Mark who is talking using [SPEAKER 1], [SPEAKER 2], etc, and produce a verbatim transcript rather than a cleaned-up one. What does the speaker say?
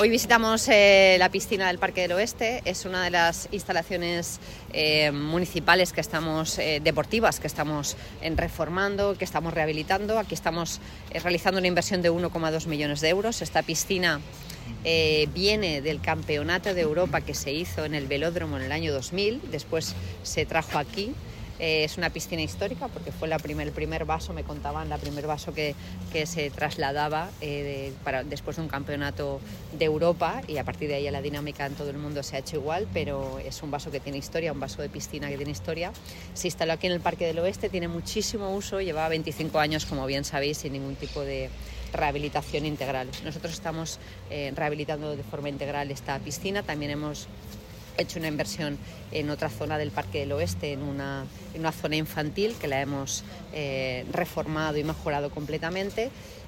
[SPEAKER 1] Hoy visitamos eh, la piscina del Parque del Oeste. Es una de las instalaciones eh, municipales que estamos, eh, deportivas, que estamos eh, reformando, que estamos rehabilitando. Aquí estamos eh, realizando una inversión de uno coma dos millones de euros. Esta piscina eh, viene del Campeonato de Europa que se hizo en el Velódromo en el año dos mil. Después se trajo aquí. Eh, es una piscina histórica porque fue la primer, el primer vaso, me contaban, la primer vaso que, que se trasladaba eh, de, para, después de un campeonato de Europa, y a partir de ahí la dinámica en todo el mundo se ha hecho igual, pero es un vaso que tiene historia, un vaso de piscina que tiene historia. Se instaló aquí en el Parque del Oeste, tiene muchísimo uso, lleva veinticinco años, como bien sabéis, sin ningún tipo de rehabilitación integral. Nosotros estamos eh, rehabilitando de forma integral esta piscina. También hemos hecho una inversión en otra zona del Parque del Oeste, en una, en una zona infantil que la hemos eh, reformado y mejorado completamente.